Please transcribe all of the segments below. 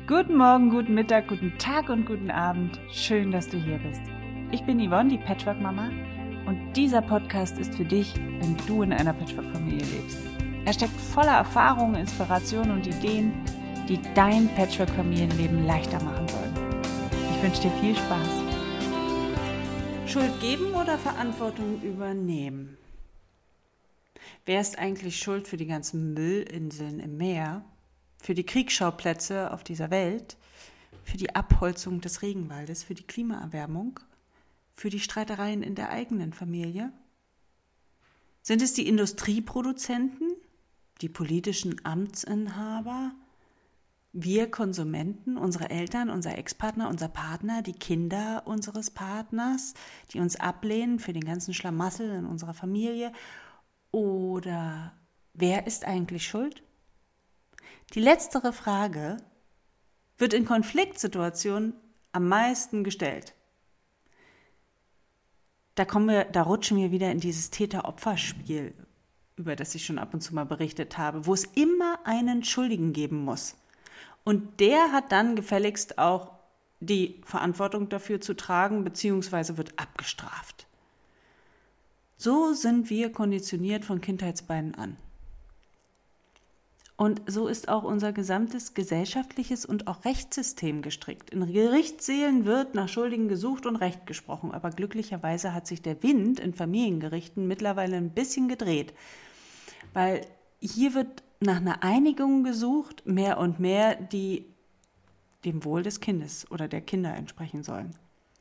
Guten Morgen, guten Mittag, guten Tag und guten Abend. Schön, dass du hier bist. Ich bin Yvonne, die Patchwork-Mama, und dieser Podcast ist für dich, wenn du in einer Patchwork-Familie lebst. Er steckt voller Erfahrungen, Inspirationen und Ideen, die dein Patchwork-Familienleben leichter machen sollen. Ich wünsche dir viel Spaß. Schuld geben oder Verantwortung übernehmen? Wer ist eigentlich schuld für die ganzen Müllinseln im Meer? Für die Kriegsschauplätze auf dieser Welt, für die Abholzung des Regenwaldes, für die Klimaerwärmung, für die Streitereien in der eigenen Familie? Sind es die Industrieproduzenten, die politischen Amtsinhaber, wir Konsumenten, unsere Eltern, unser Ex-Partner, unser Partner, die Kinder unseres Partners, die uns ablehnen für den ganzen Schlamassel in unserer Familie? Oder wer ist eigentlich schuld? Die letztere Frage wird in Konfliktsituationen am meisten gestellt. Da rutschen wir wieder in dieses Täter-Opfer-Spiel, über das ich schon ab und zu mal berichtet habe, wo es immer einen Schuldigen geben muss. Und der hat dann gefälligst auch die Verantwortung dafür zu tragen, beziehungsweise wird abgestraft. So sind wir konditioniert von Kindheitsbeinen an. Und so ist auch unser gesamtes gesellschaftliches und auch Rechtssystem gestrickt. In Gerichtssälen wird nach Schuldigen gesucht und Recht gesprochen, aber glücklicherweise hat sich der Wind in Familiengerichten mittlerweile ein bisschen gedreht, weil hier wird nach einer Einigung gesucht, mehr und mehr, die dem Wohl des Kindes oder der Kinder entsprechen sollen.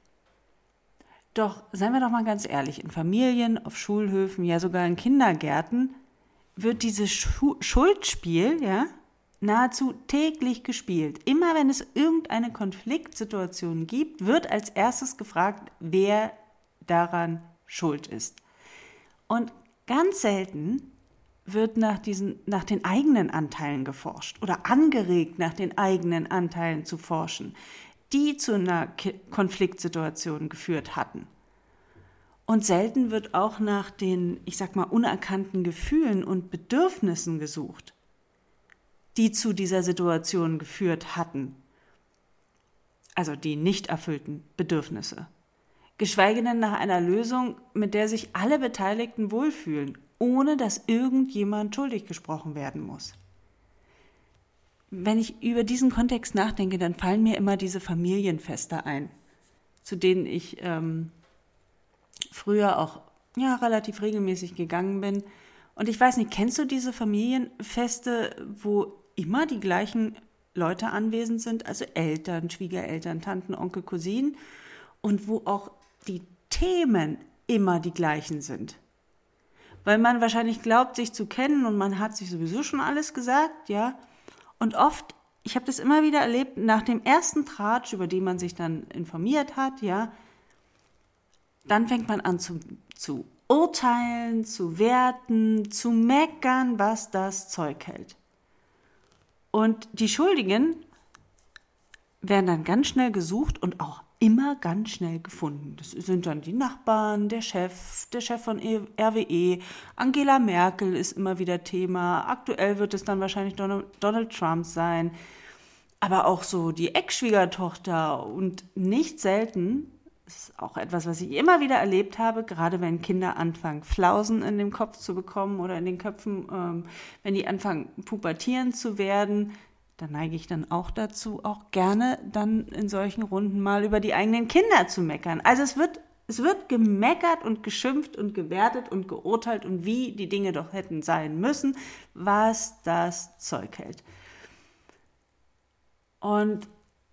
Doch seien wir doch mal ganz ehrlich, in Familien, auf Schulhöfen, ja sogar in Kindergärten wird dieses Schuldspiel nahezu täglich gespielt. Immer wenn es irgendeine Konfliktsituation gibt, wird als erstes gefragt, wer daran schuld ist. Und ganz selten wird nach den eigenen Anteilen geforscht oder angeregt, nach den eigenen Anteilen zu forschen, die zu einer Konfliktsituation geführt hatten. Und selten wird auch nach den, unerkannten Gefühlen und Bedürfnissen gesucht, die zu dieser Situation geführt hatten. Also die nicht erfüllten Bedürfnisse. Geschweige denn nach einer Lösung, mit der sich alle Beteiligten wohlfühlen, ohne dass irgendjemand schuldig gesprochen werden muss. Wenn ich über diesen Kontext nachdenke, dann fallen mir immer diese Familienfeste ein, zu denen ich früher auch relativ regelmäßig gegangen bin. Und ich weiß nicht, kennst du diese Familienfeste, wo immer die gleichen Leute anwesend sind, also Eltern, Schwiegereltern, Tanten, Onkel, Cousinen, und wo auch die Themen immer die gleichen sind? Weil man wahrscheinlich glaubt, sich zu kennen und man hat sich sowieso schon alles gesagt, ja. Und oft, ich habe das immer wieder erlebt, nach dem ersten Tratsch, über den man sich dann informiert hat, ja, dann fängt man an zu urteilen, zu werten, zu meckern, was das Zeug hält. Und die Schuldigen werden dann ganz schnell gesucht und auch immer ganz schnell gefunden. Das sind dann die Nachbarn, der Chef von RWE, Angela Merkel ist immer wieder Thema. Aktuell wird es dann wahrscheinlich Donald Trump sein, aber auch so die Ex-Schwiegertochter und nicht selten. Das ist auch etwas, was ich immer wieder erlebt habe, gerade wenn Kinder anfangen, Flausen in dem Kopf zu bekommen oder in den Köpfen, wenn die anfangen, pubertieren zu werden, da neige ich dann auch dazu, auch gerne dann in solchen Runden mal über die eigenen Kinder zu meckern. Also es wird gemeckert und geschimpft und gewertet und geurteilt und wie die Dinge doch hätten sein müssen, was das Zeug hält. Und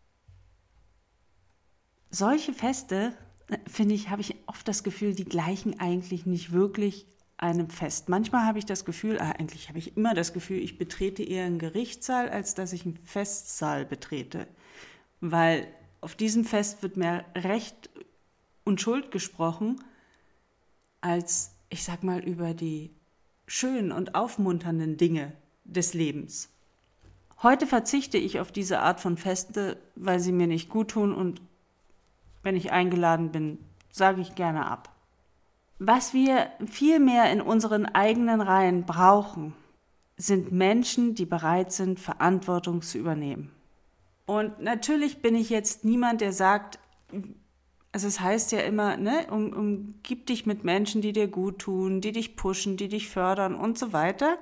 solche Feste, finde ich, habe ich oft das Gefühl, die gleichen eigentlich nicht wirklich einem Fest. Manchmal habe ich das Gefühl, eigentlich habe ich immer das Gefühl, ich betrete eher einen Gerichtssaal, als dass ich einen Festsaal betrete. Weil auf diesem Fest wird mehr Recht und Schuld gesprochen, als, über die schönen und aufmunternden Dinge des Lebens. Heute verzichte ich auf diese Art von Feste, weil sie mir nicht gut tun, und wenn ich eingeladen bin, sage ich gerne ab. Was wir viel mehr in unseren eigenen Reihen brauchen, sind Menschen, die bereit sind, Verantwortung zu übernehmen. Und natürlich bin ich jetzt niemand, der sagt, also es heißt ja immer, ne, umgib dich mit Menschen, die dir gut tun, die dich pushen, die dich fördern und so weiter.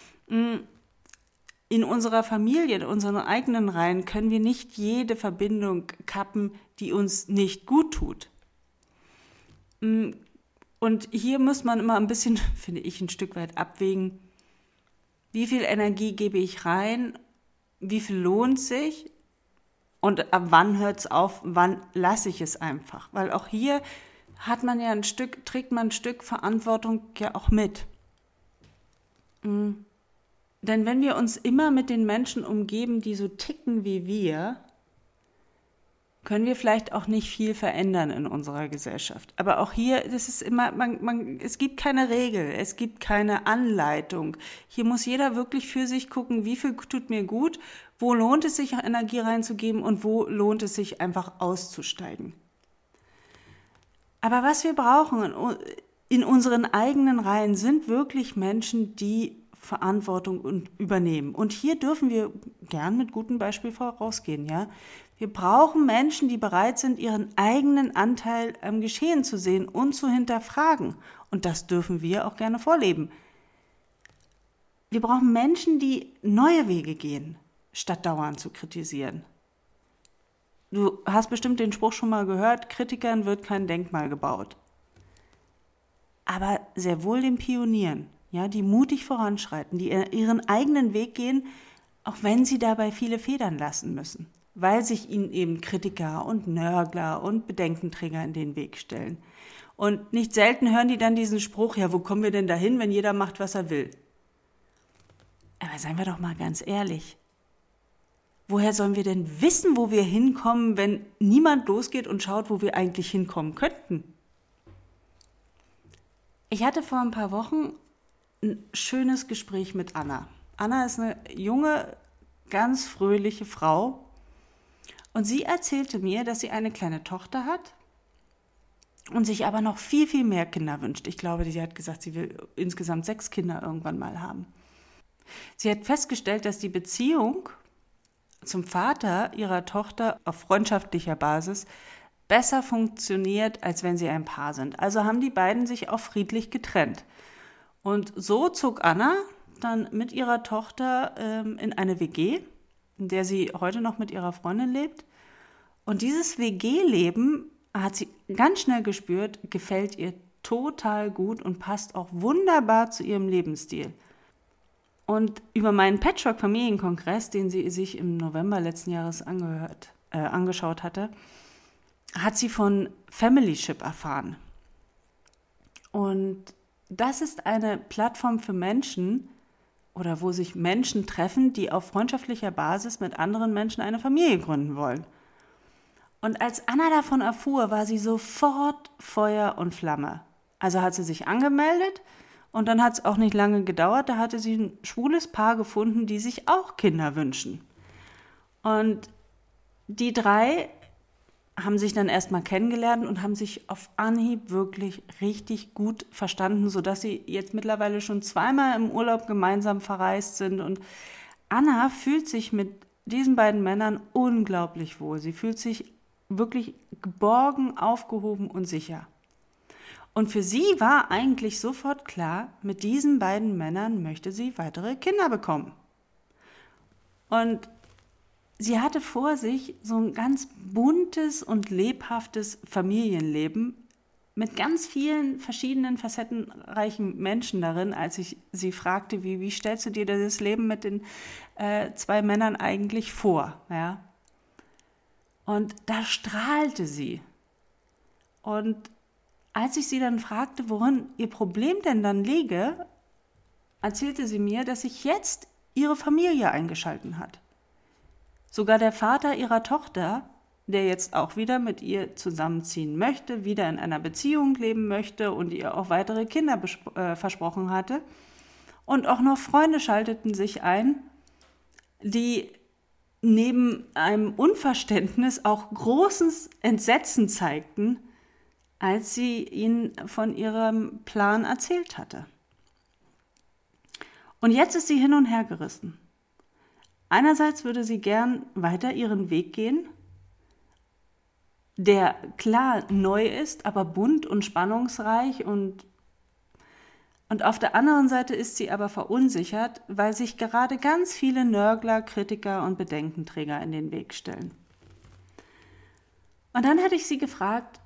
In unserer Familie, in unseren eigenen Reihen können wir nicht jede Verbindung kappen, die uns nicht gut tut. Und hier muss man immer ein bisschen, finde ich, ein Stück weit abwägen, wie viel Energie gebe ich rein, wie viel lohnt sich und ab wann hört es auf, wann lasse ich es einfach. Weil auch hier hat man ja trägt man ein Stück Verantwortung ja auch mit. Denn wenn wir uns immer mit den Menschen umgeben, die so ticken wie wir, können wir vielleicht auch nicht viel verändern in unserer Gesellschaft. Aber auch hier, das ist immer, es gibt keine Regel, es gibt keine Anleitung. Hier muss jeder wirklich für sich gucken, wie viel tut mir gut, wo lohnt es sich, Energie reinzugeben und wo lohnt es sich, einfach auszusteigen. Aber was wir brauchen in unseren eigenen Reihen sind wirklich Menschen, die Verantwortung übernehmen. Und hier dürfen wir gern mit gutem Beispiel vorausgehen, ja. Wir brauchen Menschen, die bereit sind, ihren eigenen Anteil am Geschehen zu sehen und zu hinterfragen. Und das dürfen wir auch gerne vorleben. Wir brauchen Menschen, die neue Wege gehen, statt dauernd zu kritisieren. Du hast bestimmt den Spruch schon mal gehört, Kritikern wird kein Denkmal gebaut. Aber sehr wohl den Pionieren, ja, die mutig voranschreiten, die ihren eigenen Weg gehen, auch wenn sie dabei viele Federn lassen müssen, weil sich ihnen eben Kritiker und Nörgler und Bedenkenträger in den Weg stellen. Und nicht selten hören die dann diesen Spruch, ja, wo kommen wir denn dahin, wenn jeder macht, was er will? Aber seien wir doch mal ganz ehrlich. Woher sollen wir denn wissen, wo wir hinkommen, wenn niemand losgeht und schaut, wo wir eigentlich hinkommen könnten? Ich hatte vor ein paar Wochen ein schönes Gespräch mit Anna. Anna ist eine junge, ganz fröhliche Frau und sie erzählte mir, dass sie eine kleine Tochter hat und sich aber noch viel, viel mehr Kinder wünscht. Ich glaube, sie hat gesagt, sie will insgesamt 6 Kinder irgendwann mal haben. Sie hat festgestellt, dass die Beziehung zum Vater ihrer Tochter auf freundschaftlicher Basis besser funktioniert, als wenn sie ein Paar sind. Also haben die beiden sich auch friedlich getrennt. Und so zog Anna dann mit ihrer Tochter in eine WG, in der sie heute noch mit ihrer Freundin lebt. Und dieses WG-Leben hat sie ganz schnell gespürt, gefällt ihr total gut und passt auch wunderbar zu ihrem Lebensstil. Und über meinen Patchwork-Familienkongress, den sie sich im November letzten Jahres angeschaut hatte, hat sie von Familyship erfahren. Und das ist eine Plattform für Menschen oder wo sich Menschen treffen, die auf freundschaftlicher Basis mit anderen Menschen eine Familie gründen wollen. Und als Anna davon erfuhr, war sie sofort Feuer und Flamme. Also hat sie sich angemeldet und dann hat es auch nicht lange gedauert, da hatte sie ein schwules Paar gefunden, die sich auch Kinder wünschen. Und die 3 haben sich dann erstmal kennengelernt und haben sich auf Anhieb wirklich richtig gut verstanden, sodass sie jetzt mittlerweile schon 2-mal im Urlaub gemeinsam verreist sind. Und Anna fühlt sich mit diesen beiden Männern unglaublich wohl. Sie fühlt sich wirklich geborgen, aufgehoben und sicher. Und für sie war eigentlich sofort klar, mit diesen beiden Männern möchte sie weitere Kinder bekommen. Und sie hatte vor sich so ein ganz buntes und lebhaftes Familienleben mit ganz vielen verschiedenen facettenreichen Menschen darin, als ich sie fragte, wie stellst du dir das Leben mit den 2 Männern eigentlich vor? Ja? Und da strahlte sie. Und als ich sie dann fragte, worin ihr Problem denn dann liege, erzählte sie mir, dass sich jetzt ihre Familie eingeschaltet hat. Sogar der Vater ihrer Tochter, der jetzt auch wieder mit ihr zusammenziehen möchte, wieder in einer Beziehung leben möchte und ihr auch weitere Kinder versprochen hatte. Und auch noch Freunde schalteten sich ein, die neben einem Unverständnis auch großes Entsetzen zeigten, als sie ihnen von ihrem Plan erzählt hatte. Und jetzt ist sie hin und her gerissen. Einerseits würde sie gern weiter ihren Weg gehen, der klar neu ist, aber bunt und spannungsreich und auf der anderen Seite ist sie aber verunsichert, weil sich gerade ganz viele Nörgler, Kritiker und Bedenkenträger in den Weg stellen. Und dann hatte ich sie gefragt,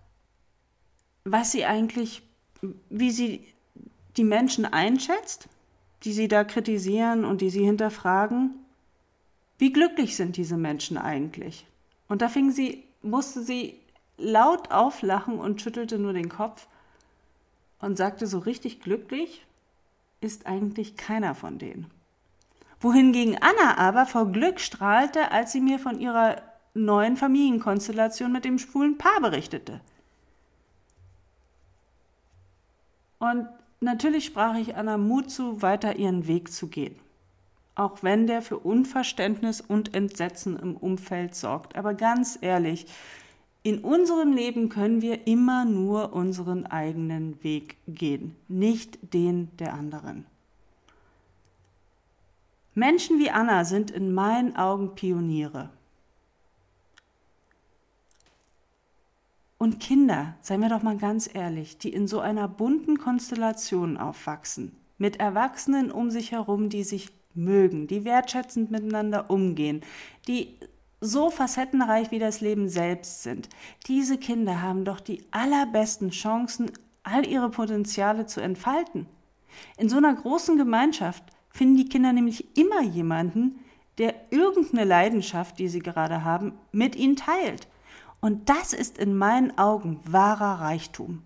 wie sie die Menschen einschätzt, die sie da kritisieren und die sie hinterfragen. Wie glücklich sind diese Menschen eigentlich? Und da musste sie laut auflachen und schüttelte nur den Kopf und sagte, so richtig glücklich ist eigentlich keiner von denen. Wohingegen Anna aber vor Glück strahlte, als sie mir von ihrer neuen Familienkonstellation mit dem schwulen Paar berichtete. Und natürlich sprach ich Anna Mut zu, weiter ihren Weg zu gehen. Auch wenn der für Unverständnis und Entsetzen im Umfeld sorgt. Aber ganz ehrlich, in unserem Leben können wir immer nur unseren eigenen Weg gehen, nicht den der anderen. Menschen wie Anna sind in meinen Augen Pioniere. Und Kinder, seien wir doch mal ganz ehrlich, die in so einer bunten Konstellation aufwachsen, mit Erwachsenen um sich herum, die sich mögen, die wertschätzend miteinander umgehen, die so facettenreich wie das Leben selbst sind. Diese Kinder haben doch die allerbesten Chancen, all ihre Potenziale zu entfalten. In so einer großen Gemeinschaft finden die Kinder nämlich immer jemanden, der irgendeine Leidenschaft, die sie gerade haben, mit ihnen teilt. Und das ist in meinen Augen wahrer Reichtum.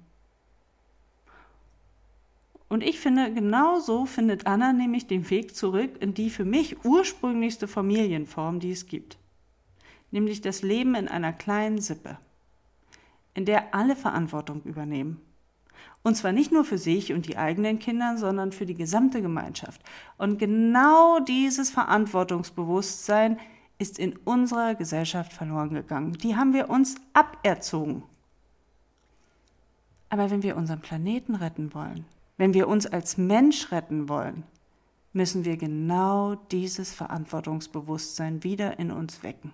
Und ich finde, genau so findet Anna nämlich den Weg zurück in die für mich ursprünglichste Familienform, die es gibt. Nämlich das Leben in einer kleinen Sippe, in der alle Verantwortung übernehmen. Und zwar nicht nur für sich und die eigenen Kinder, sondern für die gesamte Gemeinschaft. Und genau dieses Verantwortungsbewusstsein ist in unserer Gesellschaft verloren gegangen. Die haben wir uns aberzogen. Aber wenn wir unseren Planeten retten wollen, wenn wir uns als Mensch retten wollen, müssen wir genau dieses Verantwortungsbewusstsein wieder in uns wecken.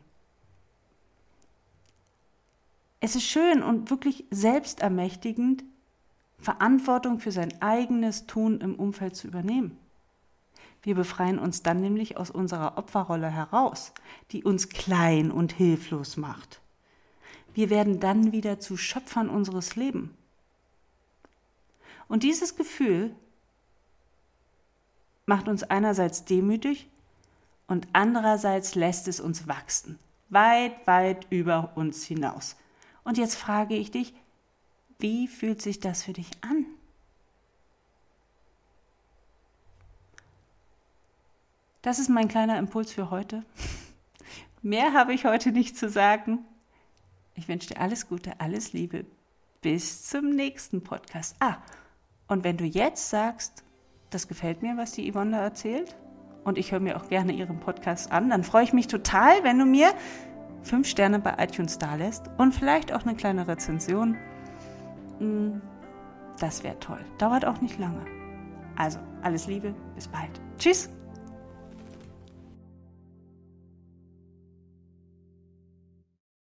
Es ist schön und wirklich selbstermächtigend, Verantwortung für sein eigenes Tun im Umfeld zu übernehmen. Wir befreien uns dann nämlich aus unserer Opferrolle heraus, die uns klein und hilflos macht. Wir werden dann wieder zu Schöpfern unseres Lebens. Und dieses Gefühl macht uns einerseits demütig und andererseits lässt es uns wachsen, weit, weit über uns hinaus. Und jetzt frage ich dich, wie fühlt sich das für dich an? Das ist mein kleiner Impuls für heute. Mehr habe ich heute nicht zu sagen. Ich wünsche dir alles Gute, alles Liebe. Bis zum nächsten Podcast. Und wenn du jetzt sagst, das gefällt mir, was die Yvonne da erzählt, und ich höre mir auch gerne ihren Podcast an, dann freue ich mich total, wenn du mir 5 Sterne bei iTunes dalässt und vielleicht auch eine kleine Rezension. Das wäre toll. Dauert auch nicht lange. Also, alles Liebe, bis bald. Tschüss!